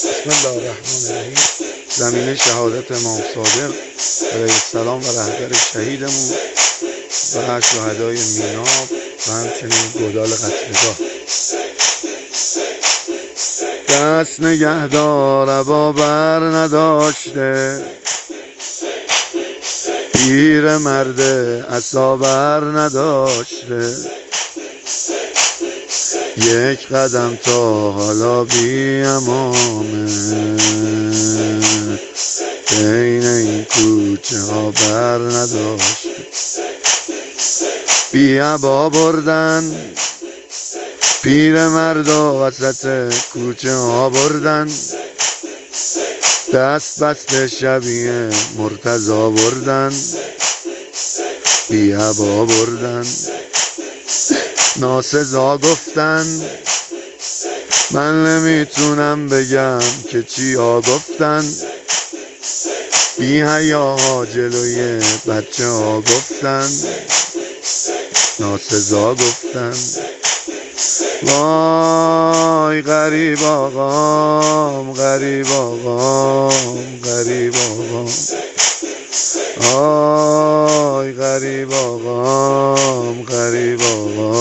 بسم الله الرحمن الرحیم. زمینه شهادت امام صادق علیه السلام و رهبر شهیدمون و شهدای میناب و همچنین گودال قتلگاه. دست نگهدار ابا بر نداشته، پیر مرد عصا بر نداشته، یک قدم تا حالا بی امامه، بین این کوچه ها بر نداشته. بی عبا بردن پیر مردا وسط کوچه ها بردن، دست بسته شبیه مرتضا بردن، بی عبا بردن. ناسزا گفتن من نمیتونم بگم که چی ها گفتن، بی حیاها جلوی بچه ها گفتن، ناسزا گفتن. وای غریب آقام، غریب آقام، غریب آقام، آی غریب آقام، غریب آقام.